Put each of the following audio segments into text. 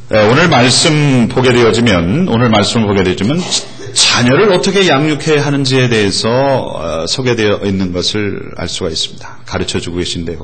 오늘 말씀을 보게 되어지면 자녀를 어떻게 양육해야 하는지에 대해서 소개되어 있는 것을 알 수가 있습니다. 가르쳐주고 계신데요.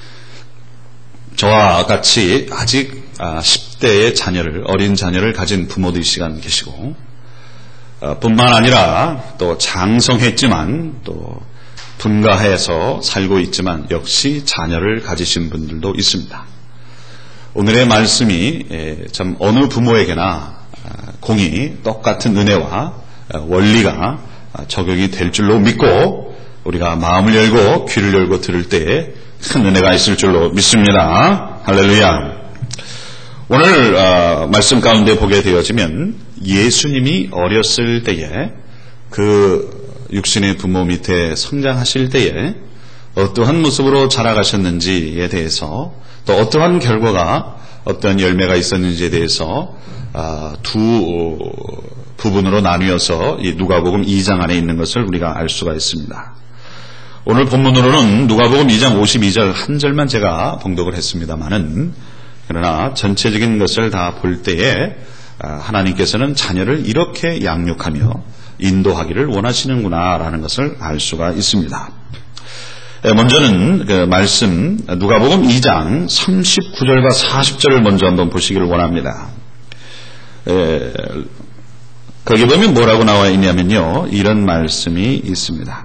저와 같이 아직 10대의 어린 자녀를 가진 부모도 이 시간 계시고, 뿐만 아니라 또 장성했지만 또 분가해서 살고 있지만 역시 자녀를 가지신 분들도 있습니다. 오늘의 말씀이 참 어느 부모에게나 공이 똑같은 은혜와 원리가 적용이 될 줄로 믿고, 우리가 마음을 열고 귀를 열고 들을 때에 큰 은혜가 있을 줄로 믿습니다. 할렐루야. 오늘 말씀 가운데 보게 되어지면 예수님이 어렸을 때에 그 육신의 부모 밑에 성장하실 때에 어떠한 모습으로 자라가셨는지에 대해서, 또 어떠한 결과가, 어떠한 열매가 있었는지에 대해서 두 부분으로 나뉘어서 이 누가복음 2장 안에 있는 것을 우리가 알 수가 있습니다. 오늘 본문으로는 누가복음 2장 52절 한 절만 제가 봉독을 했습니다마는, 그러나 전체적인 것을 다 볼 때에 하나님께서는 자녀를 이렇게 양육하며 인도하기를 원하시는구나라는 것을 알 수가 있습니다. 먼저는 그 말씀 누가복음 2장 39절과 40절을 먼저 한번 보시기를 원합니다. 거기 보면 뭐라고 나와 있냐면요, 이런 말씀이 있습니다.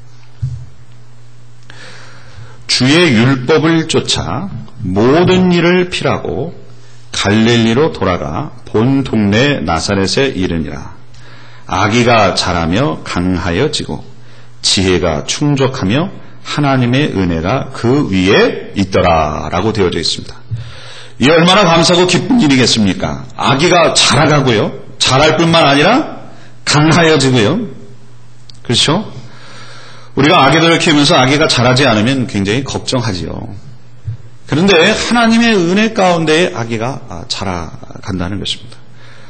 주의 율법을 쫓아 모든 일을 피라고 갈릴리로 돌아가 본 동네 나사렛에 이르니라. 아기가 자라며 강하여지고 지혜가 충족하며 하나님의 은혜가 그 위에 있더라 라고 되어져 있습니다. 이 얼마나 감사하고 기쁜 일이겠습니까? 아기가 자라가고요, 자랄 뿐만 아니라 강하여지고요. 그렇죠? 우리가 아기들을 키우면서 아기가 자라지 않으면 굉장히 걱정하지요. 그런데 하나님의 은혜 가운데 아기가 자라간다는 것입니다.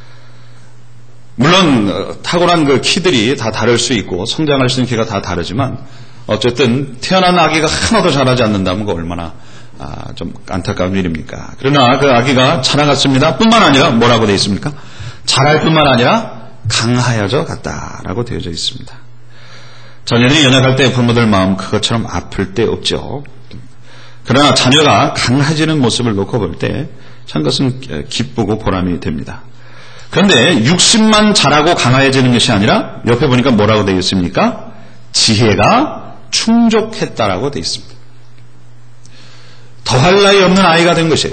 물론 타고난 그 키들이 다 다를 수 있고 성장할 수 있는 키가 다 다르지만, 어쨌든 태어난 아기가 하나도 자라지 않는다면 그 얼마나 좀 안타까운 일입니까? 그러나 그 아기가 자라갔습니다. 뿐만 아니라 뭐라고 되어 있습니까? 자랄 뿐만 아니라 강하여져 갔다라고 되어져 있습니다. 자녀들이 연약할 때 부모들 마음 그것처럼 아플 때 없죠. 그러나 자녀가 강해지는 모습을 놓고 볼 때 참 그것은 기쁘고 보람이 됩니다. 그런데 육신만 자라고 강해지는 것이 아니라 옆에 보니까 뭐라고 되어 있습니까? 지혜가 충족했다라고 되어 있습니다. 더할 나위 없는 아이가 된 것이에요.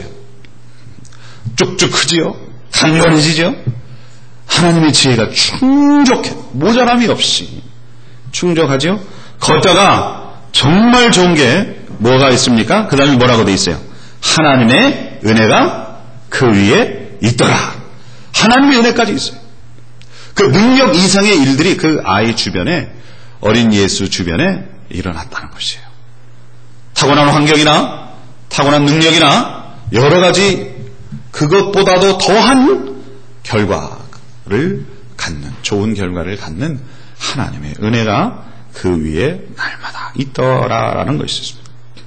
쭉쭉 크지요? 강건해지죠? 하나님의 지혜가 충족해, 모자람이 없이 충족하죠? 거기다가 정말 좋은 게 뭐가 있습니까? 그 다음에 뭐라고 되어 있어요? 하나님의 은혜가 그 위에 있더라. 하나님의 은혜까지 있어요. 그 능력 이상의 일들이 그 아이 주변에, 어린 예수 주변에 일어났다는 것이에요. 타고난 환경이나 타고난 능력이나 여러 가지 그것보다도 더한 결과를 갖는, 좋은 결과를 갖는 하나님의 은혜가 그 위에 날마다 있더라라는 것이었습니다.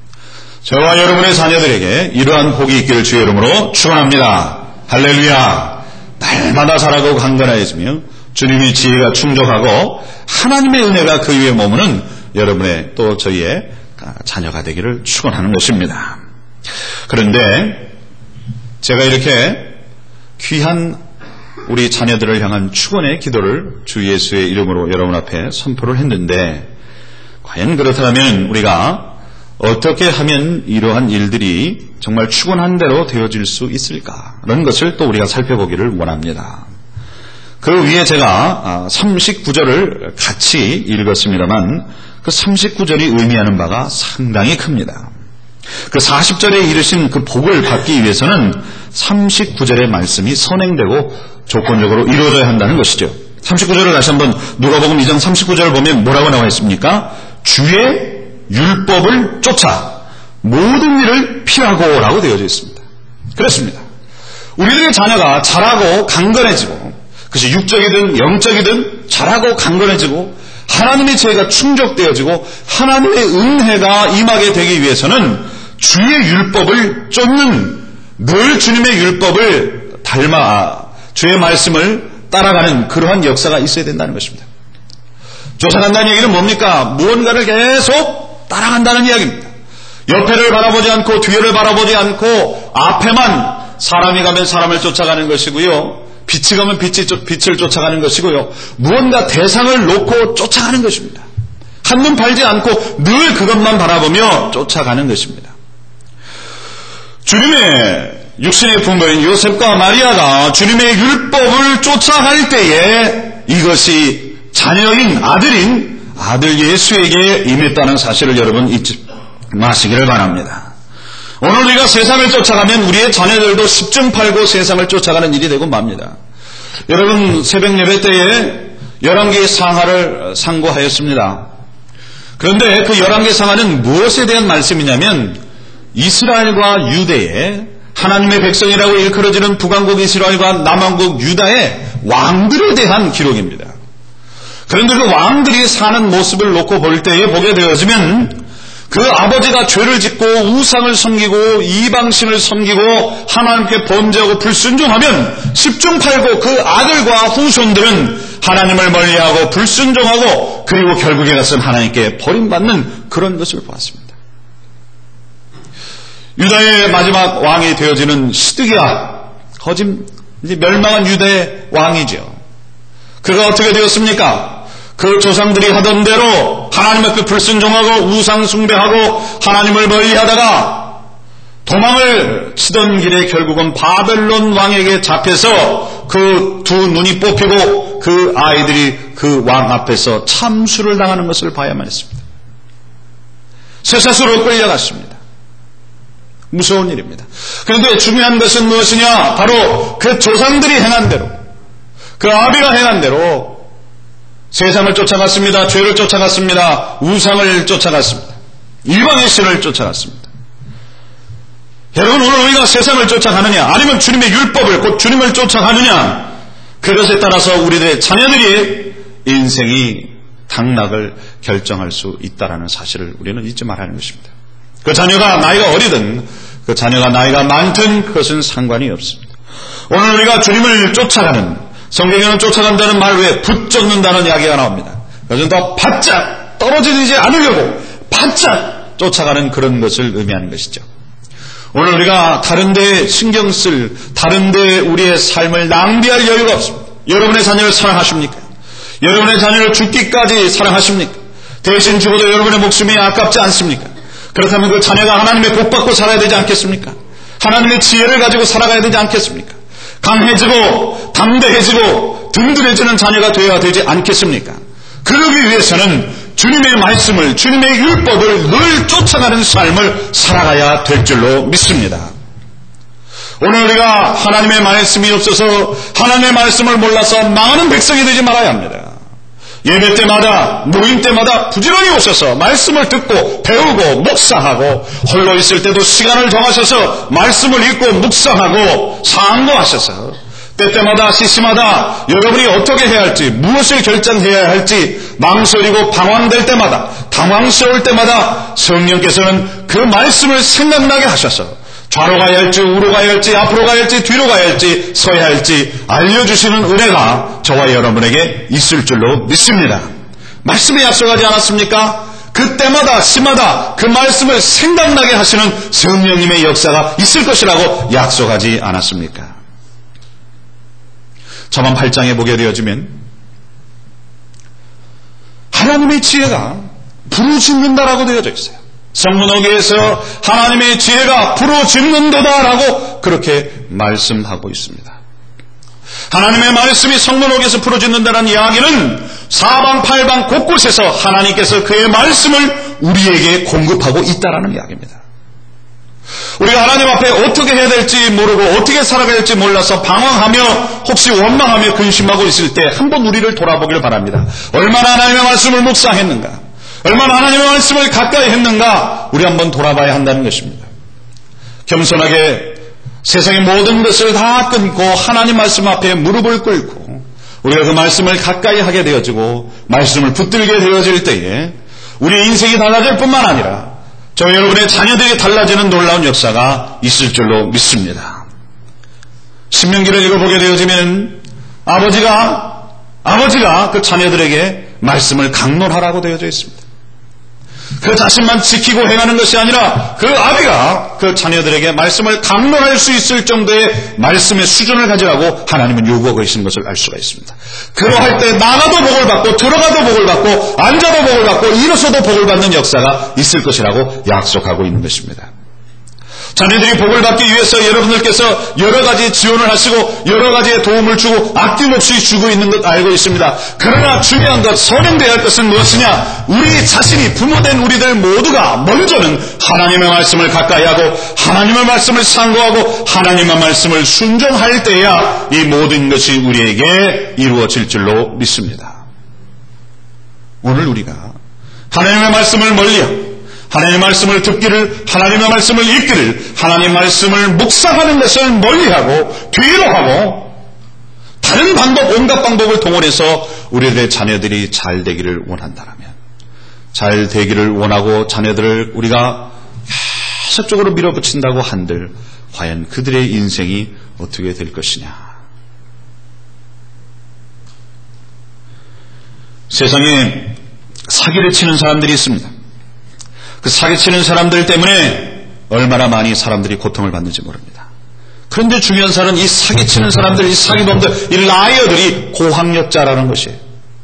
저와 여러분의 자녀들에게 이러한 복이 있기를 주의 이름으로 축원합니다. 할렐루야. 날마다 자라고 강건해지며 주님의 지혜가 충족하고 하나님의 은혜가 그 위에 머무는 여러분의 또 저희의 자녀가 되기를 축원하는 것입니다. 그런데 제가 이렇게 귀한 우리 자녀들을 향한 축원의 기도를 주 예수의 이름으로 여러분 앞에 선포를 했는데, 과연 그렇다면 우리가 어떻게 하면 이러한 일들이 정말 축원한 대로 되어질 수 있을까라는 것을 또 우리가 살펴보기를 원합니다. 그 위에 제가 39절을 같이 읽었습니다만, 그 39절이 의미하는 바가 상당히 큽니다. 그 40절에 이르신 그 복을 받기 위해서는 39절의 말씀이 선행되고 조건적으로 이루어져야 한다는 것이죠. 39절을 다시 한번 누가복음 2장 39절을 보면 뭐라고 나와 있습니까? 주의 율법을 쫓아 모든 일을 피하고 라고 되어져 있습니다. 그렇습니다. 우리들의 자녀가 자라고 강건해지고, 그것이 육적이든 영적이든 자라고 강건해지고 하나님의 지혜가 충족되어지고 하나님의 은혜가 임하게 되기 위해서는 주의 율법을 쫓는, 늘 주님의 율법을 주의 말씀을 따라가는 그러한 역사가 있어야 된다는 것입니다. 쫓아간다는 얘기는 뭡니까? 무언가를 계속 따라간다는 이야기입니다. 옆에를 바라보지 않고 뒤를 바라보지 않고 앞에만 사람이 가면 사람을 쫓아가는 것이고요. 빛이 가면 빛을 쫓아가는 것이고요. 무언가 대상을 놓고 쫓아가는 것입니다. 한눈 팔지 않고 늘 그것만 바라보며 쫓아가는 것입니다. 주님의 육신의 부모인 요셉과 마리아가 주님의 율법을 쫓아갈 때에 이것이 자녀인 아들 예수에게 임했다는 사실을 여러분 잊지 마시기를 바랍니다. 오늘 우리가 세상을 쫓아가면 우리의 자녀들도 10중 8구 세상을 쫓아가는 일이 되고 맙니다. 여러분 새벽 예배 때에 11개의 상하를 상고하였습니다. 그런데 그 11개 상하는 무엇에 대한 말씀이냐면 이스라엘과 유대의 하나님의 백성이라고 일컬어지는 북왕국 이스라엘과 남왕국 유다의 왕들에 대한 기록입니다. 그런데 그 왕들이 사는 모습을 놓고 볼 때에 보게 되어지면 그 아버지가 죄를 짓고 우상을 섬기고 이방신을 섬기고 하나님께 범죄하고 불순종하면 10중 8구 그 아들과 후손들은 하나님을 멀리하고 불순종하고 그리고 결국에 가서는 하나님께 버림받는 그런 것을 보았습니다. 유다의 마지막 왕이 되어지는 시드기야, 이제 멸망한 유다의 왕이죠. 그가 어떻게 되었습니까? 그 조상들이 하던 대로 하나님께 불순종하고 우상 숭배하고 하나님을 멀리하다가 도망을 치던 길에 결국은 바벨론 왕에게 잡혀서 그 두 눈이 뽑히고 그 아이들이 그 왕 앞에서 참수를 당하는 것을 봐야만 했습니다. 쇠사슬로 끌려갔습니다. 무서운 일입니다. 그런데 중요한 것은 무엇이냐? 바로 그 조상들이 행한 대로, 그 아비가 행한 대로 세상을 쫓아갔습니다. 죄를 쫓아갔습니다. 우상을 쫓아갔습니다. 이방의 신을 쫓아갔습니다. 여러분 오늘 우리가 세상을 쫓아가느냐 아니면 주님의 율법을 곧 주님을 쫓아가느냐, 그것에 따라서 우리들의 자녀들이 인생이 당락을 결정할 수 있다는 사실을 우리는 잊지 말아야 하는 것입니다. 그 자녀가 나이가 어리든 그 자녀가 나이가 많든 그것은 상관이 없습니다. 오늘 우리가 주님을 쫓아가는, 성경에는 쫓아간다는 말 외에 붙잡는다는 이야기가 나옵니다. 그래서 더 바짝 떨어지지 않으려고 바짝 쫓아가는 그런 것을 의미하는 것이죠. 오늘 우리가 다른 데에 신경 쓸, 다른 데에 우리의 삶을 낭비할 여유가 없습니다. 여러분의 자녀를 사랑하십니까? 여러분의 자녀를 죽기까지 사랑하십니까? 대신 죽어도 여러분의 목숨이 아깝지 않습니까? 그렇다면 그 자녀가 하나님의 복받고 살아야 되지 않겠습니까? 하나님의 지혜를 가지고 살아가야 되지 않겠습니까? 강해지고 담대해지고 든든해지는 자녀가 되어야 되지 않겠습니까? 그러기 위해서는 주님의 말씀을, 주님의 율법을 늘 쫓아가는 삶을 살아가야 될 줄로 믿습니다. 오늘 우리가 하나님의 말씀이 없어서 하나님의 말씀을 몰라서 망하는 백성이 되지 말아야 합니다. 예배 때마다, 모임 때마다 부지런히 오셔서 말씀을 듣고 배우고 묵상하고, 홀로 있을 때도 시간을 정하셔서 말씀을 읽고 묵상하고 상고하셔서 때때마다 시시마다 여러분이 어떻게 해야 할지, 무엇을 결정해야 할지 망설이고 방황될 때마다, 당황스러울 때마다 성령께서는 그 말씀을 생각나게 하셔서 좌로 가야 할지 우로 가야 할지 앞으로 가야 할지 뒤로 가야 할지 서야 할지 알려주시는 은혜가 저와 여러분에게 있을 줄로 믿습니다. 말씀에 약속하지 않았습니까? 그때마다 시마다 그 말씀을 생각나게 하시는 성령님의 역사가 있을 것이라고 약속하지 않았습니까? 저만 8장에 보게 되어지면 하나님의 지혜가 부르짖는다라고 되어져 있어요. 성문호기에서 하나님의 지혜가 부르짖는도다라고 그렇게 말씀하고 있습니다. 하나님의 말씀이 성문호기에서 부르짖는다는 이야기는 사방팔방 곳곳에서 하나님께서 그의 말씀을 우리에게 공급하고 있다라는 이야기입니다. 우리가 하나님 앞에 어떻게 해야 될지 모르고 어떻게 살아가야 될지 몰라서 방황하며 혹시 원망하며 근심하고 있을 때 한번 우리를 돌아보기를 바랍니다. 얼마나 하나님의 말씀을 묵상했는가, 얼마나 하나님의 말씀을 가까이 했는가 우리 한번 돌아봐야 한다는 것입니다. 겸손하게 세상의 모든 것을 다 끊고 하나님 말씀 앞에 무릎을 꿇고 우리가 그 말씀을 가까이 하게 되어지고 말씀을 붙들게 되어질 때에 우리의 인생이 달라질 뿐만 아니라 저 여러분의 자녀들이 달라지는 놀라운 역사가 있을 줄로 믿습니다. 신명기를 읽어보게 되어지면 아버지가 그 자녀들에게 말씀을 강론하라고 되어져 있습니다. 그 자신만 지키고 행하는 것이 아니라 그 아비가 그 자녀들에게 말씀을 강론할 수 있을 정도의 말씀의 수준을 가지라고 하나님은 요구하고 계시는 것을 알 수가 있습니다. 그러할 때 나가도 복을 받고 들어가도 복을 받고 앉아도 복을 받고 일어서도 복을 받는 역사가 있을 것이라고 약속하고 있는 것입니다. 자녀들이 복을 받기 위해서 여러분들께서 여러 가지 지원을 하시고 여러 가지의 도움을 주고 아낌없이 주고 있는 것 알고 있습니다. 그러나 중요한 것, 선행되어야 할 것은 무엇이냐? 우리 자신이 부모된 우리들 모두가 먼저는 하나님의 말씀을 가까이 하고 하나님의 말씀을 상고하고 하나님의 말씀을 순종할 때야 이 모든 것이 우리에게 이루어질 줄로 믿습니다. 오늘 우리가 하나님의 말씀을 멀리하고 하나님의 말씀을 듣기를, 하나님의 말씀을 읽기를, 하나님의 말씀을 묵상하는 것을 멀리하고 뒤로 하고 다른 방법, 온갖 방법을 동원해서 우리들의 자녀들이 잘 되기를 원한다면, 잘 되기를 원하고 자녀들을 우리가 계속적으로 밀어붙인다고 한들 과연 그들의 인생이 어떻게 될 것이냐. 세상에 사기를 치는 사람들이 있습니다. 그 사기치는 사람들 때문에 얼마나 많이 사람들이 고통을 받는지 모릅니다. 그런데 중요한 사람은 이 사기치는 사람들, 이 사기범들, 이 라이어들이 고학력자라는 것이에요.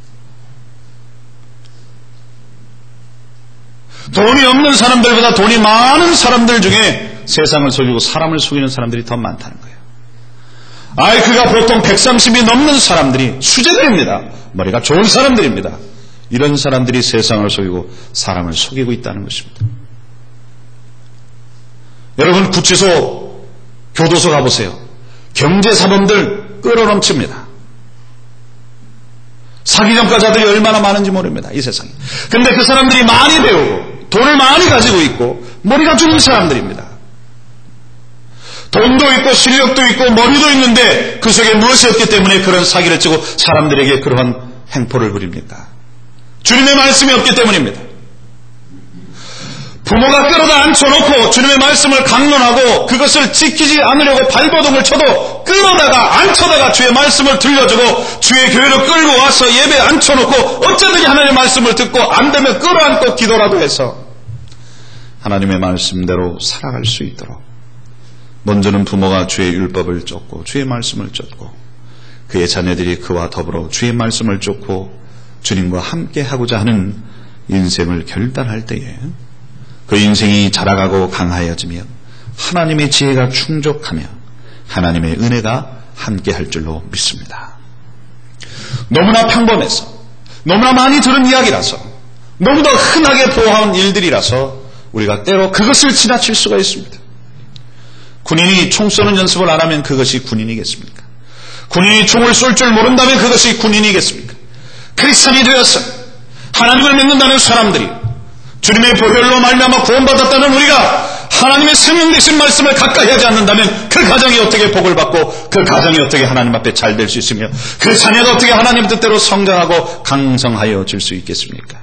돈이 없는 사람들보다 돈이 많은 사람들 중에 세상을 속이고 사람을 속이는 사람들이 더 많다는 거예요. IQ가 보통 130이 넘는 사람들이 수재들입니다. 머리가 좋은 사람들입니다. 이런 사람들이 세상을 속이고 사람을 속이고 있다는 것입니다. 여러분 구치소, 교도소 가보세요. 경제사범들 끌어넘칩니다. 사기전과자들이 얼마나 많은지 모릅니다. 이 세상에. 그런데 그 사람들이 많이 배우고 돈을 많이 가지고 있고 머리가 좋은 사람들입니다. 돈도 있고 실력도 있고 머리도 있는데 그 속에 무엇이 없기 때문에 그런 사기를 치고 사람들에게 그러한 행포를 부립니까? 주님의 말씀이 없기 때문입니다. 부모가 끌어다 앉혀놓고 주님의 말씀을 강론하고 그것을 지키지 않으려고 발버둥을 쳐도 끌어다가 앉혀다가 주의 말씀을 들려주고 주의 교회로 끌고 와서 예배에 앉혀놓고 어쨌든 하나님의 말씀을 듣고 안 되면 끌어안고 기도라도 해서 하나님의 말씀대로 살아갈 수 있도록 먼저는 부모가 주의 율법을 쫓고 주의 말씀을 쫓고 그의 자녀들이 그와 더불어 주의 말씀을 쫓고 주님과 함께 하고자 하는 인생을 결단할 때에 그 인생이 자라가고 강하여지며 하나님의 지혜가 충족하며 하나님의 은혜가 함께 할 줄로 믿습니다. 너무나 평범해서 너무나 많이 들은 이야기라서 너무나 흔하게 보아온 일들이라서 우리가 때로 그것을 지나칠 수가 있습니다. 군인이 총 쏘는 연습을 안 하면 그것이 군인이겠습니까? 군인이 총을 쏠 줄 모른다면 그것이 군인이겠습니까? 크리스찬이 되어서 하나님을 믿는다는 사람들이 주님의 보혈로 말미암아 구원받았다는 우리가 하나님의 생명 되신 말씀을 가까이 하지 않는다면 그 가정이 어떻게 복을 받고 그 가정이 어떻게 하나님 앞에 잘 될 수 있으며 그 자녀가 어떻게 하나님 뜻대로 성장하고 강성하여 질 수 있겠습니까?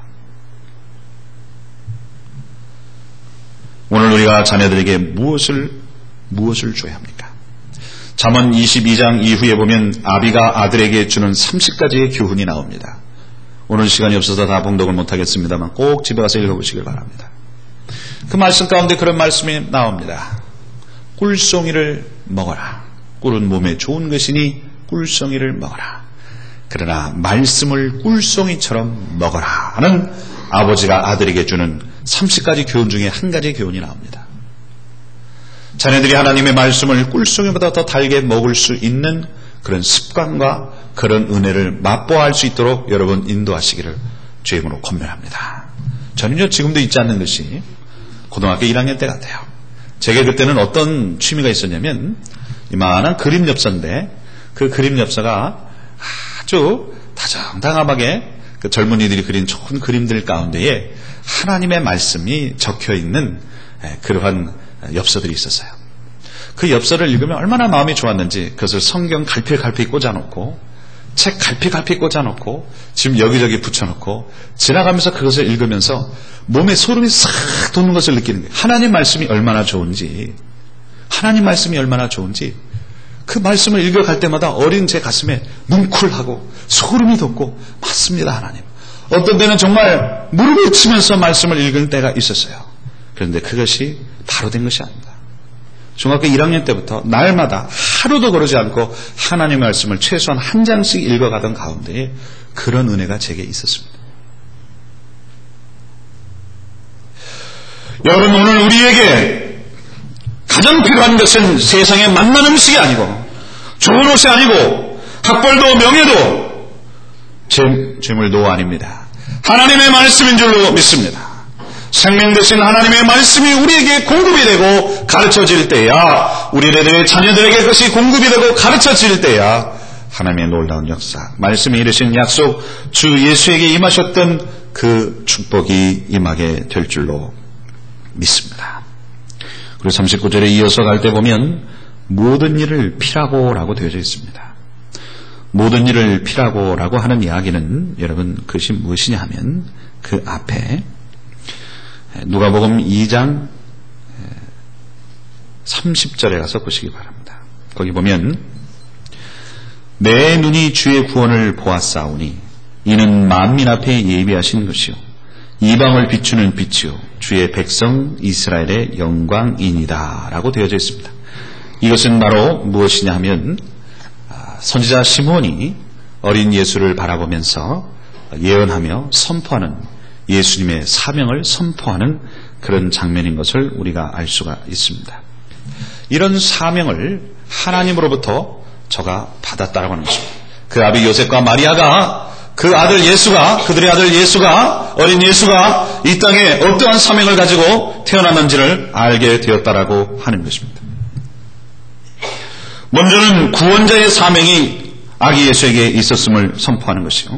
오늘 우리가 자녀들에게 무엇을 줘야 합니까? 잠언 22장 이후에 보면 아비가 아들에게 주는 30가지의 교훈이 나옵니다. 오늘 시간이 없어서 다 봉독을 못하겠습니다만 꼭 집에 가서 읽어보시길 바랍니다. 그 말씀 가운데 그런 말씀이 나옵니다. 꿀송이를 먹어라. 꿀은 몸에 좋은 것이니 꿀송이를 먹어라. 그러나 말씀을 꿀송이처럼 먹어라 하는 아버지가 아들에게 주는 30가지 교훈 중에 한 가지 교훈이 나옵니다. 자녀들이 하나님의 말씀을 꿀송이보다 더 달게 먹을 수 있는 그런 습관과 그런 은혜를 맛보아할 수 있도록 여러분 인도하시기를 주의 이름으로 권면합니다. 저는요 지금도 잊지 않는 것이 고등학교 1학년 때 같아요. 제가 그때는 어떤 취미가 있었냐면 이만한 그림 엽서인데 그 그림 엽서가 아주 다정다감하게 그 젊은이들이 그린 좋은 그림들 가운데에 하나님의 말씀이 적혀있는 그러한 엽서들이 있었어요. 그 엽서를 읽으면 얼마나 마음이 좋았는지 그것을 성경 갈피 꽂아놓고 책 갈피 꽂아놓고 지금 여기저기 붙여놓고 지나가면서 그것을 읽으면서 몸에 소름이 싹 돋는 것을 느끼는 거예요. 하나님 말씀이 얼마나 좋은지 그 말씀을 읽어갈 때마다 어린 제 가슴에 뭉클하고 소름이 돋고 맞습니다 하나님. 어떤 때는 정말 무릎을 치면서 말씀을 읽을 때가 있었어요. 그런데 그것이 바로 된 것이 아닙니다. 중학교 1학년 때부터 날마다 하루도 거르지 않고 하나님의 말씀을 최소한 한 장씩 읽어가던 가운데에 그런 은혜가 제게 있었습니다. 여러분, 오늘 우리에게 가장 필요한 것은 세상에 맛난 음식이 아니고 좋은 옷이 아니고 학벌도 명예도 재물도 아닙니다. 하나님의 말씀인 줄로 믿습니다. 생명 되신 하나님의 말씀이 우리에게 공급이 되고 가르쳐질 때야, 우리들의 자녀들에게 그것이 공급이 되고 가르쳐질 때야 하나님의 놀라운 역사, 말씀이 이루신 약속, 주 예수에게 임하셨던 그 축복이 임하게 될 줄로 믿습니다. 그리고 39절에 이어서 갈 때 보면 모든 일을 피라고 라고 되어져 있습니다. 모든 일을 피라고 라고 하는 이야기는 여러분 그것이 무엇이냐 하면 그 앞에 누가복음 2장 30절에 가서 보시기 바랍니다. 거기 보면 내 눈이 주의 구원을 보았사오니 이는 만민 앞에 예비하신 것이요 이방을 비추는 빛이요 주의 백성 이스라엘의 영광이니라 라고 되어져 있습니다. 이것은 바로 무엇이냐 하면 선지자 시몬이 어린 예수를 바라보면서 예언하며 선포하는 예수님의 사명을 선포하는 그런 장면인 것을 우리가 알 수가 있습니다. 이런 사명을 하나님으로부터 저가 받았다라고 하는 것입니다. 그 아비 요셉과 마리아가 그 아들 예수가, 그들의 아들 예수가, 어린 예수가 이 땅에 어떠한 사명을 가지고 태어났는지를 알게 되었다라고 하는 것입니다. 먼저는 구원자의 사명이 아기 예수에게 있었음을 선포하는 것이요,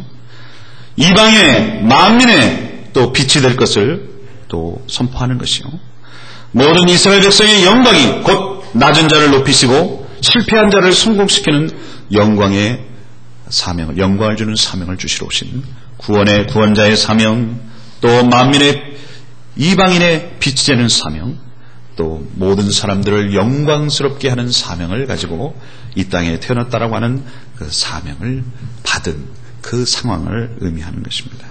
이방의 만민의 또 빛이 될 것을 또 선포하는 것이요, 모든 이스라엘 백성의 영광이 곧 낮은 자를 높이시고 실패한 자를 성공시키는 영광의 사명을, 영광을 주는 사명을 주시러 오신 구원의 구원자의 사명, 또 만민의 이방인의 빛이 되는 사명, 또 모든 사람들을 영광스럽게 하는 사명을 가지고 이 땅에 태어났다라고 하는 그 사명을 받은 그 상황을 의미하는 것입니다.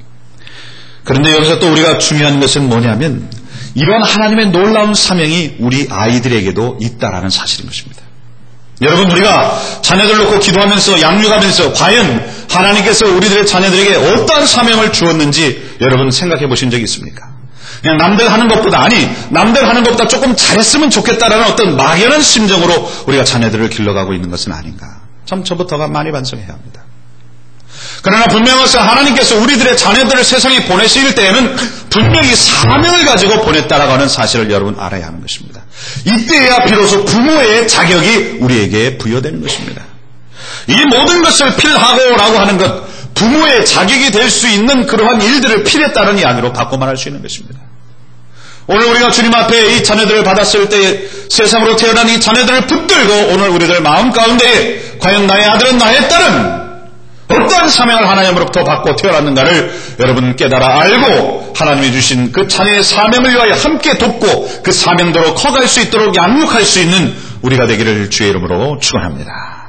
그런데 여기서 또 우리가 중요한 것은 뭐냐면 이런 하나님의 놀라운 사명이 우리 아이들에게도 있다라는 사실인 것입니다. 여러분, 우리가 자녀들 놓고 기도하면서 양육하면서 과연 하나님께서 우리들의 자녀들에게 어떠한 사명을 주었는지 여러분 생각해 보신 적이 있습니까? 그냥 남들 하는 것보다, 남들 하는 것보다 조금 잘했으면 좋겠다라는 어떤 막연한 심정으로 우리가 자녀들을 길러가고 있는 것은 아닌가. 참 저부터가 많이 반성해야 합니다. 그러나 분명해서 하나님께서 우리들의 자녀들을 세상에 보내실 때에는 분명히 사명을 가지고 보냈다라고 하는 사실을 여러분 알아야 하는 것입니다. 이때야 비로소 부모의 자격이 우리에게 부여되는 것입니다. 이 모든 것을 필하고라고 하는 것, 부모의 자격이 될 수 있는 그러한 일들을 필에 따른 이야기로 바꿔 말할 수 있는 것입니다. 오늘 우리가 주님 앞에 이 자녀들을 받았을 때 세상으로 태어난 이 자녀들을 붙들고 오늘 우리들 마음 가운데 과연 나의 아들은 나의 딸은 어떠한 사명을 하나님으로부터 받고 태어났는가를 여러분 깨달아 알고 하나님이 주신 그 자녀의 사명을 위하여 함께 돕고 그 사명대로 커갈 수 있도록 양육할 수 있는 우리가 되기를 주의 이름으로 축원합니다.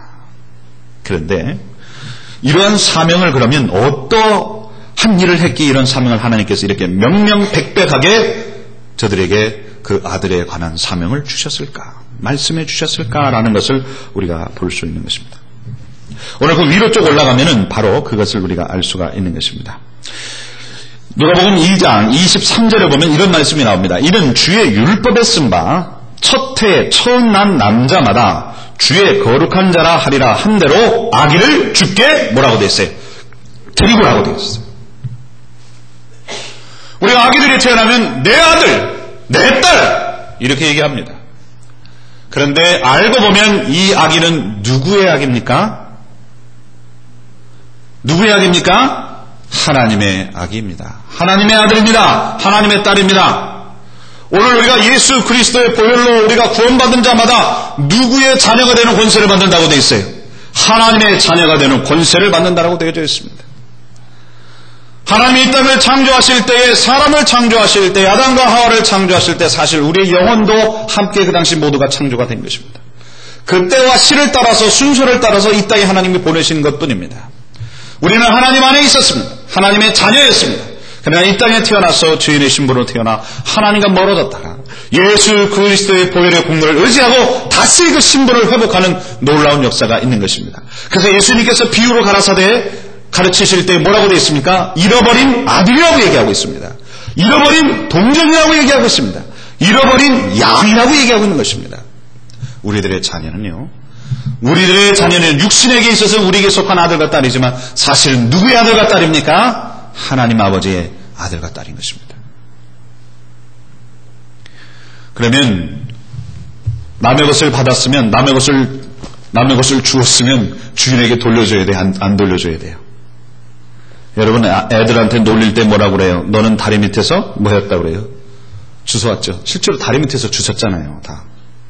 그런데 이러한 사명을 그러면 어떠한 일을 했기에 이런 사명을 하나님께서 이렇게 명명백백하게 저들에게 그 아들에 관한 사명을 주셨을까, 말씀해 주셨을까라는 것을 우리가 볼 수 있는 것입니다. 오늘 그 위로 쪽 올라가면은 바로 그것을 우리가 알 수가 있는 것입니다. 누가복음 2장 23절에 보면 이런 말씀이 나옵니다. 이는 주의 율법에 쓴 바 첫해 처음 난 남자마다 주의 거룩한 자라 하리라 한 대로 아기를 주께 뭐라고 되어 있어요? 드리고라고 되어 있어요. 우리가 아기들이 태어나면 내 아들, 내 딸 이렇게 얘기합니다. 그런데 알고 보면 이 아기는 누구의 아기입니까? 누구의 아기입니까? 하나님의 아기입니다. 하나님의 아들입니다. 하나님의 딸입니다. 오늘 우리가 예수 그리스도의 보혈로 우리가 구원받은 자마다 누구의 자녀가 되는 권세를 받는다고 되어 있어요? 하나님의 자녀가 되는 권세를 받는다고 되어져 있습니다. 하나님이 이 땅을 창조하실 때에, 사람을 창조하실 때, 아담과 하와를 창조하실 때 사실 우리의 영혼도 함께 그 당시 모두가 창조가 된 것입니다. 그 때와 시를 따라서 순서를 따라서 이 땅에 하나님이 보내신 것뿐입니다. 우리는 하나님 안에 있었습니다. 하나님의 자녀였습니다. 그러나 이 땅에 태어나서 죄인의 신분으로 태어나 하나님과 멀어졌다가 예수 그리스도의 보혈의 공로를 의지하고 다시 그 신분을 회복하는 놀라운 역사가 있는 것입니다. 그래서 예수님께서 비유로 가라사대 가르치실 때 뭐라고 되어 있습니까? 잃어버린 아들이라고 얘기하고 있습니다. 잃어버린 동정이라고 얘기하고 있습니다. 잃어버린 양이라고 얘기하고 있는 것입니다. 우리들의 자녀는 육신에게 있어서 우리에게 속한 아들과 딸이지만 사실 누구의 아들과 딸입니까? 하나님 아버지의 아들과 딸인 것입니다. 그러면 남의 것을 받았으면 남의 것을 주었으면 주인에게 돌려줘야 돼? 안 돌려줘야 돼요? 여러분 애들한테 놀릴 때 뭐라고 그래요? 너는 다리 밑에서 뭐 했다고 그래요? 주워왔죠. 실제로 다리 밑에서 주웠잖아요. 다.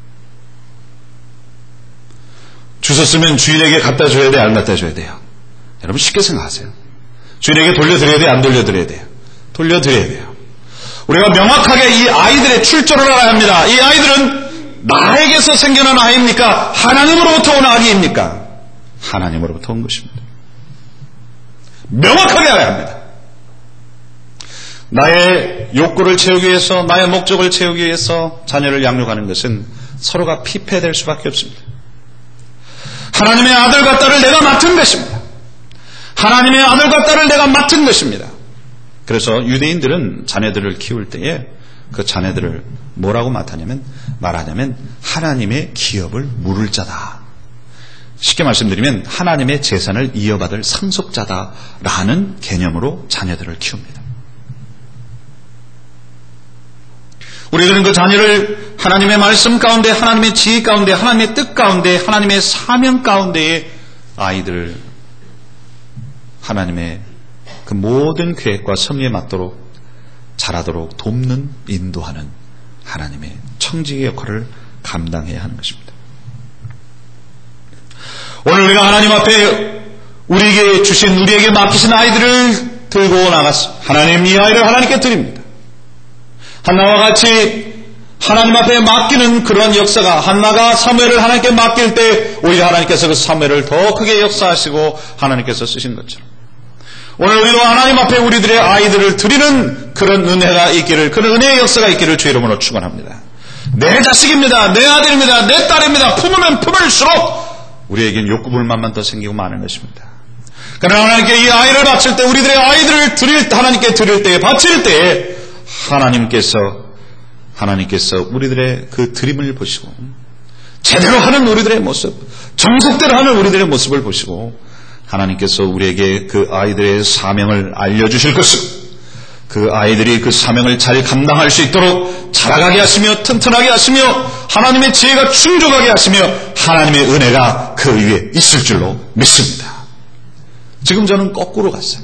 주웠으면 주인에게 갖다 줘야 돼? 안 갖다 줘야 돼요? 여러분 쉽게 생각하세요. 주인에게 돌려드려야 돼? 안 돌려드려야 돼요? 돌려드려야 돼요. 우리가 명확하게 이 아이들의 출처를 알아야 합니다. 이 아이들은 나에게서 생겨난 아이입니까? 하나님으로부터 온 아기입니까? 하나님으로부터 온 것입니다. 명확하게 알아야 합니다. 나의 욕구를 채우기 위해서, 나의 목적을 채우기 위해서 자녀를 양육하는 것은 서로가 피폐될 수밖에 없습니다. 하나님의 아들과 딸을 내가 맡은 것입니다. 하나님의 아들과 딸을 내가 맡은 것입니다. 그래서 유대인들은 자녀들을 키울 때에 그 자녀들을 뭐라고 말하냐면 하나님의 기업을 물을 자다. 쉽게 말씀드리면 하나님의 재산을 이어받을 상속자다라는 개념으로 자녀들을 키웁니다. 우리들은 그 자녀를 하나님의 말씀 가운데, 하나님의 지혜 가운데, 하나님의 뜻 가운데, 하나님의 사명 가운데의 아이들을 하나님의 그 모든 계획과 섭리에 맞도록 자라도록 돕는, 인도하는 하나님의 청지기 역할을 감당해야 하는 것입니다. 오늘 우리가 하나님 앞에 우리에게 맡기신 아이들을 들고 나갔습니다. 하나님 이 아이를 하나님께 드립니다. 한나와 같이 하나님 앞에 맡기는 그런 역사가, 한나가 사무엘을 하나님께 맡길 때 오히려 하나님께서 그 사무엘을 더 크게 역사하시고 하나님께서 쓰신 것처럼 오늘 우리도 하나님 앞에 우리들의 아이들을 드리는 그런 은혜가 있기를, 그런 은혜의 역사가 있기를 주의 이름으로 축원합니다. 내 자식입니다, 내 아들입니다, 내 딸입니다. 품으면 품을수록 우리에겐 욕구불만만 더 생기고 마는 것입니다. 그러나 하나님께 이 아이를 바칠 때, 우리들의 아이들을 하나님께 드릴 때, 바칠 때 하나님께서 우리들의 그 드림을 보시고 제대로 하는 우리들의 모습, 정석대로 하는 우리들의 모습을 보시고 하나님께서 우리에게 그 아이들의 사명을 알려주실 것을, 그 아이들이 그 사명을 잘 감당할 수 있도록 자라가게 하시며 튼튼하게 하시며 하나님의 지혜가 충족하게 하시며 하나님의 은혜가 그 위에 있을 줄로 믿습니다. 지금 저는 거꾸로 갔어요.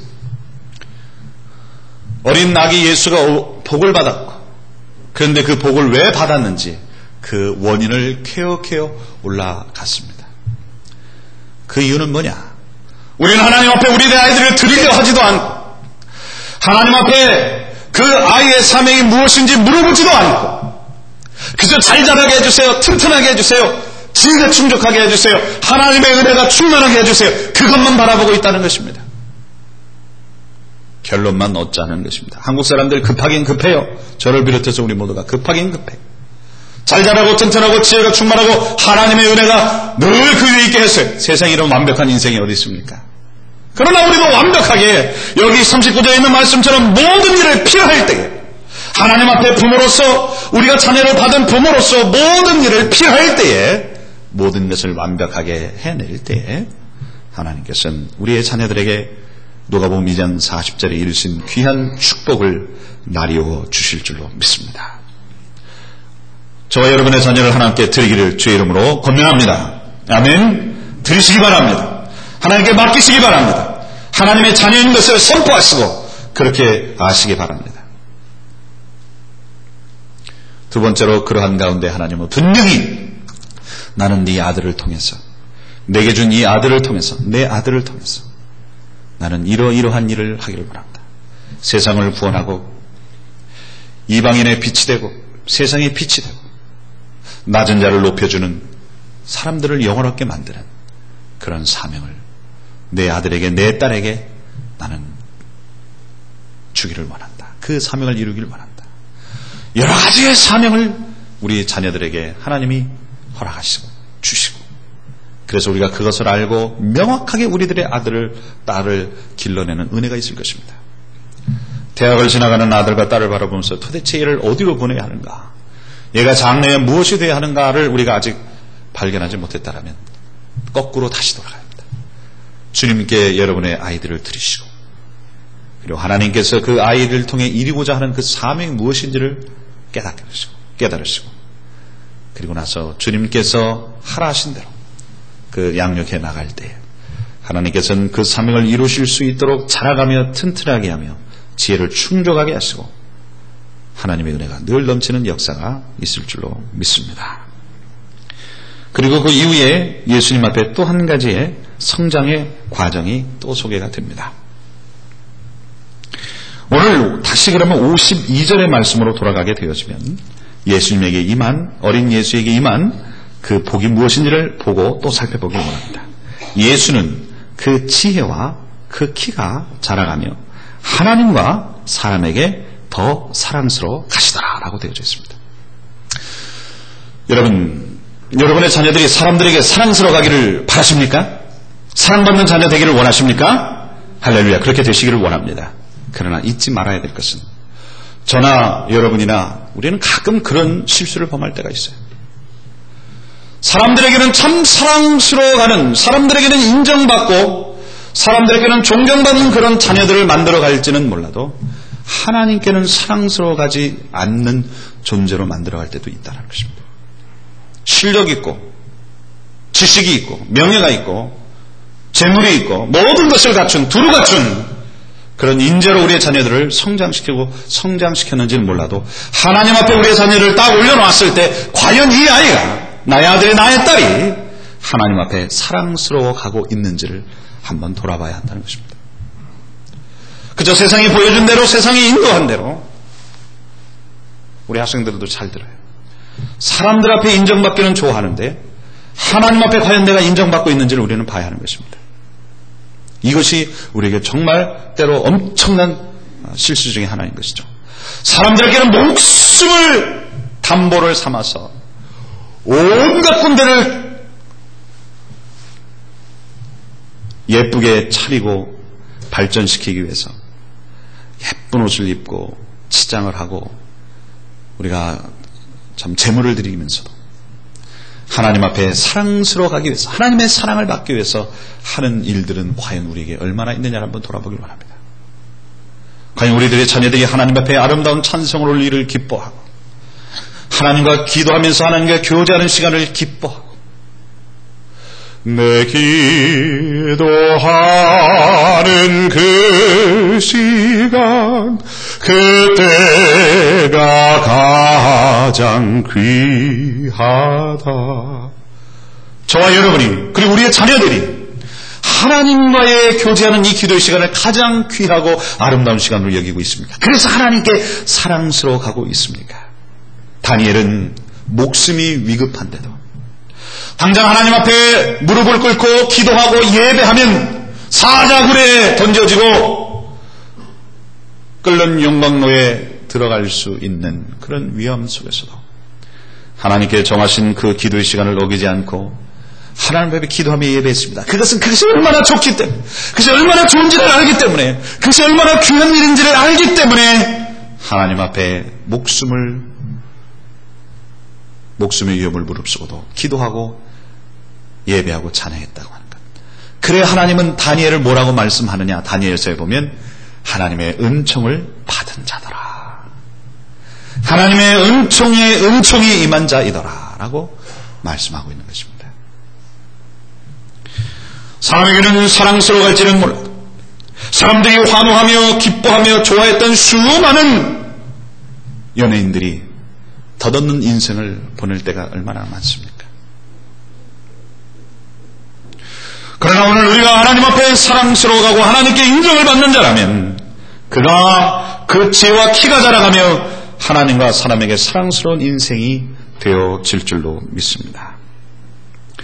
어린 낙이 예수가 복을 받았고, 그런데 그 복을 왜 받았는지 그 원인을 캐어 올라갔습니다. 그 이유는 뭐냐? 우리는 하나님 앞에 우리의 아이들을 드리려 하지도 않고, 하나님 앞에 그 아이의 사명이 무엇인지 물어보지도 않고, 그저 잘 자라게 해주세요, 튼튼하게 해주세요, 지혜가 충족하게 해주세요, 하나님의 은혜가 충만하게 해주세요, 그것만 바라보고 있다는 것입니다. 결론만 얻자는 것입니다. 한국 사람들 급하긴 급해요. 저를 비롯해서 우리 모두가 급하긴 급해요. 잘 자라고 튼튼하고 지혜가 충만하고 하나님의 은혜가 늘 그 위에 있게 했어요. 세상에 이런 완벽한 인생이 어디 있습니까? 그러나 우리도 완벽하게 여기 39절에 있는 말씀처럼 모든 일을 피할 때에, 하나님 앞에 부모로서, 우리가 자녀를 받은 부모로서 모든 일을 피할 때에, 모든 것을 완벽하게 해낼 때에 하나님께서는 우리의 자녀들에게 누가복음 2장 40절에 이르신 귀한 축복을 나리워 주실 줄로 믿습니다. 저와 여러분의 자녀를 하나님께 드리기를 주의 이름으로 권면합니다. 아멘. 드리시기 바랍니다. 하나님께 맡기시기 바랍니다. 하나님의 자녀인 것을 선포하시고 그렇게 아시기 바랍니다. 두 번째로, 그러한 가운데 하나님은 분명히 나는 네 아들을 통해서, 내게 준 이 아들을 통해서, 내 아들을 통해서 나는 이러이러한 일을 하기를 바랍니다. 세상을 구원하고 이방인의 빛이 되고 세상의 빛이 되고 낮은 자를 높여주는 사람들을 영원하게 만드는 그런 사명을 내 아들에게, 내 딸에게 나는 주기를 원한다. 그 사명을 이루기를 원한다. 여러 가지의 사명을 우리 자녀들에게 하나님이 허락하시고 주시고, 그래서 우리가 그것을 알고 명확하게 우리들의 아들을, 딸을 길러내는 은혜가 있을 것입니다. 대학을 지나가는 아들과 딸을 바라보면서 도대체 얘를 어디로 보내야 하는가, 얘가 장래에 무엇이 되어야 하는가를 우리가 아직 발견하지 못했다라면 거꾸로 다시 돌아갑니다. 주님께 여러분의 아이들을 드리시고, 그리고 하나님께서 그 아이를 통해 이루고자 하는 그 사명이 무엇인지를 깨달으시고, 그리고 나서 주님께서 하라 하신 대로 그 양육해 나갈 때 하나님께서는 그 사명을 이루실 수 있도록 자라가며 튼튼하게 하며 지혜를 충족하게 하시고 하나님의 은혜가 늘 넘치는 역사가 있을 줄로 믿습니다. 그리고 그 이후에 예수님 앞에 또 한 가지의 성장의 과정이 또 소개가 됩니다. 오늘 다시 그러면 52절의 말씀으로 돌아가게 되어지면 예수님에게 임한, 어린 예수에게 임한 그 복이 무엇인지를 보고 또 살펴보길 원합니다. 예수는 그 지혜와 그 키가 자라가며 하나님과 사람에게 더 사랑스러워 가시더라라고 되어져 있습니다. 여러분의 자녀들이 사람들에게 사랑스러워 가기를 바라십니까? 사랑받는 자녀 되기를 원하십니까? 할렐루야, 그렇게 되시기를 원합니다. 그러나 잊지 말아야 될 것은, 저나 여러분이나 우리는 가끔 그런 실수를 범할 때가 있어요. 사람들에게는 참 사랑스러워가는, 사람들에게는 인정받고 사람들에게는 존경받는 그런 자녀들을 만들어 갈지는 몰라도 하나님께는 사랑스러워가지 않는 존재로 만들어 갈 때도 있다는 것입니다. 실력 있고 지식이 있고 명예가 있고 재물이 있고 모든 것을 갖춘, 두루 갖춘 그런 인재로 우리의 자녀들을 성장시켰는지는 몰라도 하나님 앞에 우리의 자녀를 딱 올려놓았을 때 과연 이 아이가, 나의 아들이, 나의 딸이 하나님 앞에 사랑스러워 가고 있는지를 한번 돌아봐야 한다는 것입니다. 그저 세상이 보여준 대로, 세상이 인도한 대로 우리 학생들도 잘 들어요. 사람들 앞에 인정받기는 좋아하는데 하나님 앞에 과연 내가 인정받고 있는지를 우리는 봐야 하는 것입니다. 이것이 우리에게 정말 때로 엄청난 실수 중에 하나인 것이죠. 사람들에게는 목숨을 담보를 삼아서 온갖 군대를 예쁘게 차리고 발전시키기 위해서 예쁜 옷을 입고 치장을 하고 우리가 참 재물을 드리면서도 하나님 앞에 사랑스러워 가기 위해서, 하나님의 사랑을 받기 위해서 하는 일들은 과연 우리에게 얼마나 있느냐를 한번 돌아보길 원합니다. 과연 우리들의 자녀들이 하나님 앞에 아름다운 찬송을 올리기를 기뻐하고 하나님과 기도하면서 하나님과 교제하는 시간을 기뻐하고 내 기도하는 그 시간, 그때가 가장 귀하다. 저와 여러분이, 그리고 우리의 자녀들이 하나님과의 교제하는 이 기도의 시간을 가장 귀하고 아름다운 시간으로 여기고 있습니까? 그래서 하나님께 사랑스러워 가고 있습니까? 다니엘은 목숨이 위급한데도 당장 하나님 앞에 무릎을 꿇고 기도하고 예배하면 사자굴에 던져지고 끓는 용광로에 들어갈 수 있는 그런 위험 속에서도 하나님께 정하신 그 기도의 시간을 어기지 않고 하나님 앞에 기도하며 예배했습니다. 그것이 얼마나 좋기 때문에, 그것이 얼마나 좋은지를 알기 때문에, 그것이 얼마나 귀한 일인지를 알기 때문에 하나님 앞에 목숨의 위험을 무릅쓰고도 기도하고 예배하고 찬양했다고 하는 것. 그래 하나님은 다니엘을 뭐라고 말씀하느냐? 다니엘서에 보면 하나님의 은총을 받은 자더라, 하나님의 은총이 임한 자이더라 라고 말씀하고 있는 것입니다. 사람에게는 사랑스러워할지는 몰라도 사람들이 환호하며 기뻐하며 좋아했던 수많은 연예인들이 덧없는 인생을 보낼 때가 얼마나 많습니까? 그러나 오늘 우리가 하나님 앞에 사랑스러워가고 하나님께 인정을 받는 자라면 그가 그 지혜와 키가 자라가며 하나님과 사람에게 사랑스러운 인생이 되어질 줄로 믿습니다.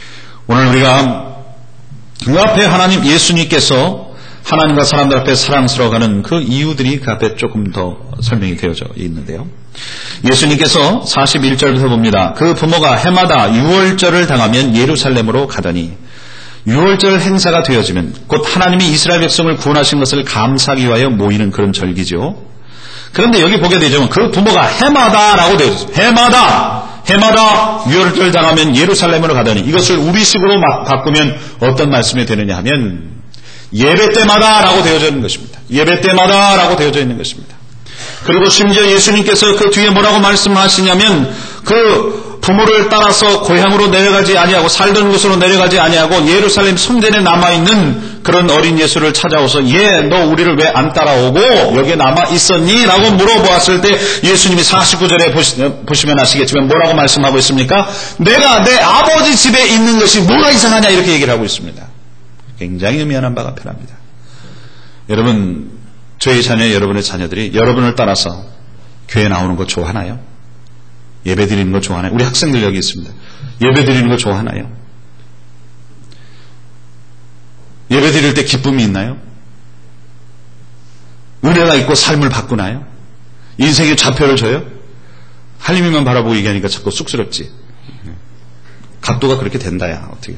오늘 우리가 그 앞에 하나님 예수님께서 하나님과 사람들 앞에 사랑스러워가는 그 이유들이 그 앞에 조금 더 설명이 되어져 있는데요. 예수님께서 41절부터 봅니다. 그 부모가 해마다 유월절을 당하면 예루살렘으로 가더니 유월절 행사가 되어지면 곧 하나님이 이스라엘 백성을 구원하신 것을 감사하기 위하여 모이는 그런 절기죠. 그런데 여기 보게 되죠. 그 부모가 해마다라고 되어 있어요. 해마다 유월절 당하면 예루살렘으로 가더니 이것을 우리식으로 바꾸면 어떤 말씀이 되느냐 하면 예배 때마다라고 되어져 있는 것입니다. 예배 때마다라고 되어져 있는 것입니다. 그리고 심지어 예수님께서 그 뒤에 뭐라고 말씀하시냐면 그 부모를 따라서 고향으로 내려가지 아니하고 살던 곳으로 내려가지 아니하고 예루살렘 성전에 남아있는 그런 어린 예수를 찾아오서 너 우리를 왜 안 따라오고 여기에 남아있었니? 라고 물어보았을 때 예수님이 49절에 보시면 아시겠지만 뭐라고 말씀하고 있습니까? 내가 내 아버지 집에 있는 것이 뭐가 이상하냐 이렇게 얘기를 하고 있습니다. 굉장히 의미하는 바가 편합니다. 여러분, 저희 자녀, 여러분의 자녀들이 여러분을 따라서 교회 나오는 거 좋아하나요? 예배 드리는 거 좋아하나요? 우리 학생들 여기 있습니다. 예배 드리는 거 좋아하나요? 예배 드릴 때 기쁨이 있나요? 은혜가 있고 삶을 바꾸나요? 인생의 좌표를 줘요? 하나님만 바라보고 얘기하니까 자꾸 쑥스럽지. 각도가 그렇게 된다야 어떻게.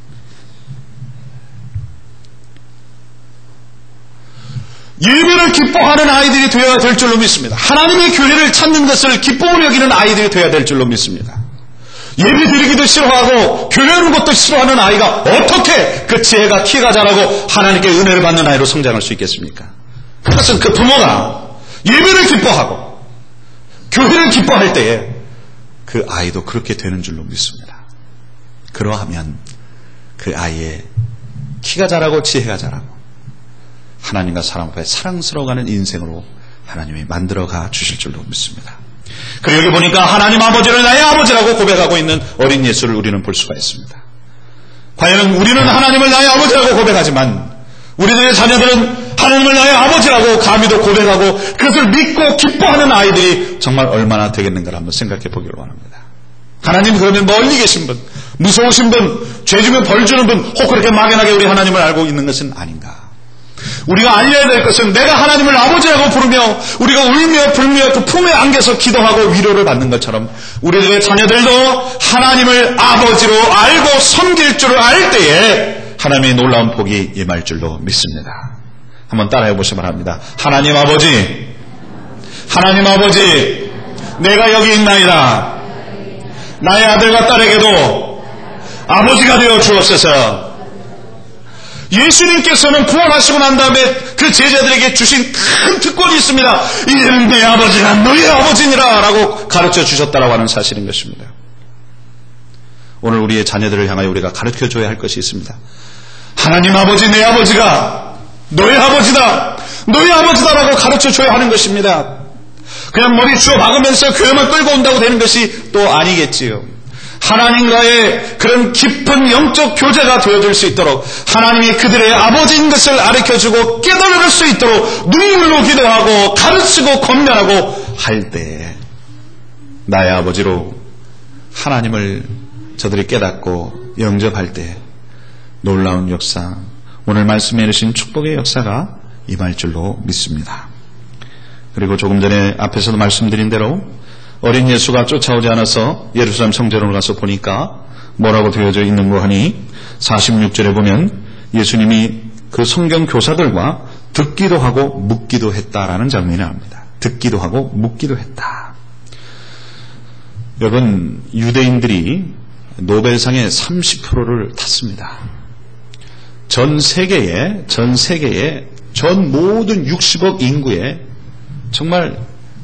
예배를 기뻐하는 아이들이 되어야 될 줄로 믿습니다. 하나님의 교회를 찾는 것을 기쁨을 여기는 아이들이 되어야 될 줄로 믿습니다. 예배 드리기도 싫어하고 교회 오는 것도 싫어하는 아이가 어떻게 그 지혜가 키가 자라고 하나님께 은혜를 받는 아이로 성장할 수 있겠습니까? 그것은 그 부모가 예배를 기뻐하고 교회를 기뻐할 때에 그 아이도 그렇게 되는 줄로 믿습니다. 그러하면 그 아이의 키가 자라고 지혜가 자라고 하나님과 사람 앞에 사랑스러워가는 인생으로 하나님이 만들어가 주실 줄로 믿습니다. 그리고 여기 보니까 하나님 아버지를 나의 아버지라고 고백하고 있는 어린 예수를 우리는 볼 수가 있습니다. 과연 우리는 하나님을 나의 아버지라고 고백하지만 우리들의 자녀들은 하나님을 나의 아버지라고 감히도 고백하고 그것을 믿고 기뻐하는 아이들이 정말 얼마나 되겠는가를 한번 생각해 보기를 원합니다. 하나님 그러면 멀리 계신 분, 무서우신 분, 죄 지면 벌 주는 분, 혹 그렇게 막연하게 우리 하나님을 알고 있는 것은 아닌가. 우리가 알려야 될 것은 내가 하나님을 아버지라고 부르며 우리가 울며 불며 그 품에 안겨서 기도하고 위로를 받는 것처럼 우리들의 자녀들도 하나님을 아버지로 알고 섬길 줄을 알 때에 하나님의 놀라운 복이 임할 줄로 믿습니다. 한번 따라해 보시기 바랍니다. 하나님 아버지, 내가 여기 있나이다. 나의 아들과 딸에게도 아버지가 되어 주옵소서. 예수님께서는 부활하시고 난 다음에 그 제자들에게 주신 큰 특권이 있습니다. 이제는 내 아버지가 너희 아버지니라 라고 가르쳐 주셨다라고 하는 사실인 것입니다. 오늘 우리의 자녀들을 향하여 우리가 가르쳐줘야 할 것이 있습니다. 하나님 아버지, 내 아버지가 너희 아버지다, 너희 아버지다라고 가르쳐줘야 하는 것입니다. 그냥 머리 주워 박으면서 교회만 끌고 온다고 되는 것이 또 아니겠지요. 하나님과의 그런 깊은 영적 교제가 되어줄 수 있도록 하나님이 그들의 아버지인 것을 가르쳐주고 깨달을 수 있도록 눈물로 기도하고 가르치고 권면하고 할 때 나의 아버지로 하나님을 저들이 깨닫고 영접할 때 놀라운 역사, 오늘 말씀해 주신 축복의 역사가 임할 줄로 믿습니다. 그리고 조금 전에 앞에서도 말씀드린 대로 어린 예수가 쫓아오지 않아서 예루살렘 성전으로 가서 보니까 뭐라고 되어져 있는 거 하니 46절에 보면 예수님이 그 성경 교사들과 듣기도 하고 묻기도 했다라는 장면이 나옵니다. 듣기도 하고 묻기도 했다. 여러분, 유대인들이 노벨상의 30%를 탔습니다. 전 세계의 전 모든 60억 인구의 정말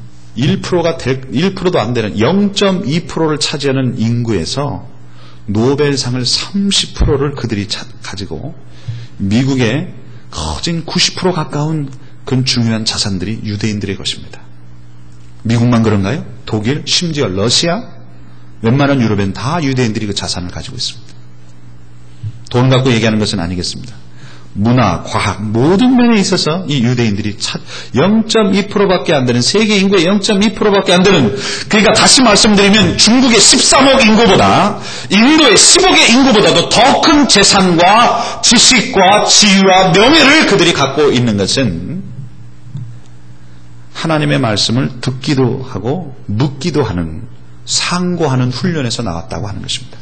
1%도 안 되는 0.2%를 차지하는 인구에서 노벨상을 30%를 그들이 가지고 미국의 거진 90% 가까운 그 중요한 자산들이 유대인들의 것입니다. 미국만 그런가요? 독일, 심지어 러시아, 웬만한 유럽엔 다 유대인들이 그 자산을 가지고 있습니다. 돈 갖고 얘기하는 것은 아니겠습니다. 문화, 과학 모든 면에 있어서 이 유대인들이 0.2%밖에 안 되는 세계 인구의 0.2%밖에 안 되는, 그러니까 다시 말씀드리면 중국의 13억 인구보다 인도의 10억의 인구보다도 더 큰 재산과 지식과 지위와 명예를 그들이 갖고 있는 것은 하나님의 말씀을 듣기도 하고 묻기도 하는, 상고하는 훈련에서 나왔다고 하는 것입니다.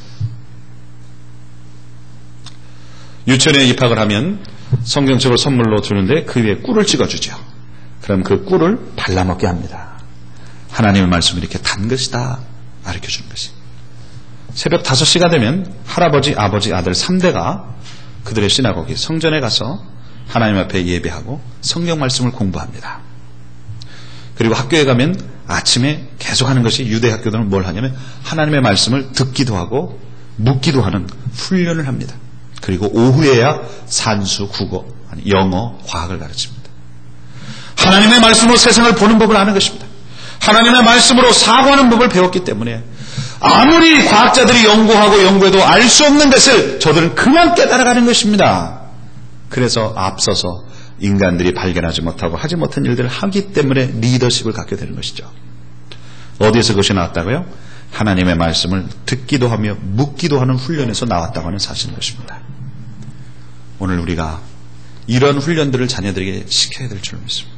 유치원에 입학을 하면 성경책을 선물로 주는데 그 위에 꿀을 찍어주죠. 그럼 그 꿀을 발라먹게 합니다. 하나님의 말씀이 이렇게 단 것이다 가르쳐주는 것이. 새벽 5시가 되면 할아버지, 아버지, 아들 3대가 그들의 시나고기 성전에 가서 하나님 앞에 예배하고 성경 말씀을 공부합니다. 그리고 학교에 가면 아침에 계속하는 것이, 유대 학교들은 뭘 하냐면 하나님의 말씀을 듣기도 하고 묻기도 하는 훈련을 합니다. 그리고 오후에야 산수, 국어, 영어, 과학을 가르칩니다. 하나님의 말씀으로 세상을 보는 법을 아는 것입니다. 하나님의 말씀으로 사고하는 법을 배웠기 때문에 아무리 과학자들이 연구해도 알 수 없는 것을 저들은 그냥 깨달아가는 것입니다. 그래서 앞서서 인간들이 발견하지 못하고 하지 못한 일들을 하기 때문에 리더십을 갖게 되는 것이죠. 어디에서 그것이 나왔다고요? 하나님의 말씀을 듣기도 하며 묻기도 하는 훈련에서 나왔다고 하는 사실인 것입니다. 오늘 우리가 이런 훈련들을 자녀들에게 시켜야 될 줄 믿습니다.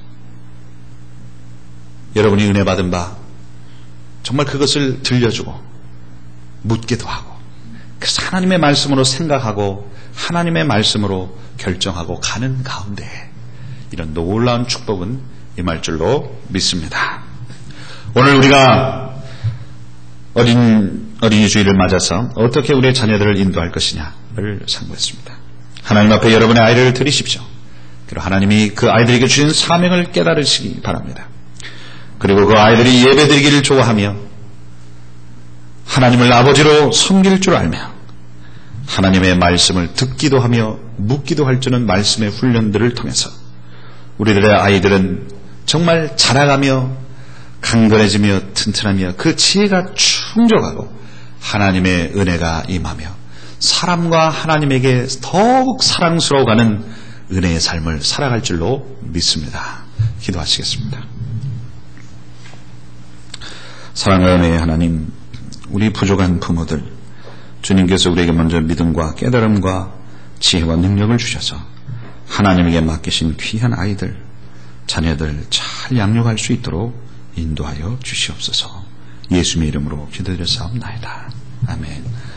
여러분이 은혜 받은 바 정말 그것을 들려주고 묻기도 하고, 그래서 하나님의 말씀으로 생각하고 하나님의 말씀으로 결정하고 가는 가운데 이런 놀라운 축복은 임할 줄로 믿습니다. 오늘 우리가 어린이 주일을 맞아서 어떻게 우리의 자녀들을 인도할 것이냐를 상고했습니다. 하나님 앞에 여러분의 아이를 드리십시오. 그리고 하나님이 그 아이들에게 주신 사명을 깨달으시기 바랍니다. 그리고 그 아이들이 예배드리기를 좋아하며 하나님을 아버지로 섬길 줄 알며 하나님의 말씀을 듣기도 하며 묻기도 할 줄은 말씀의 훈련들을 통해서 우리들의 아이들은 정말 자라가며 강건해지며 튼튼하며 그 지혜가 충족하고 하나님의 은혜가 임하며 사람과 하나님에게 더욱 사랑스러워가는 은혜의 삶을 살아갈 줄로 믿습니다. 기도하시겠습니다. 사랑과 은혜의 하나님, 우리 부족한 부모들, 주님께서 우리에게 먼저 믿음과 깨달음과 지혜와 능력을 주셔서 하나님에게 맡기신 귀한 아이들, 자녀들 잘 양육할 수 있도록 인도하여 주시옵소서. 예수님의 이름으로 기도드렸사옵나이다. 아멘.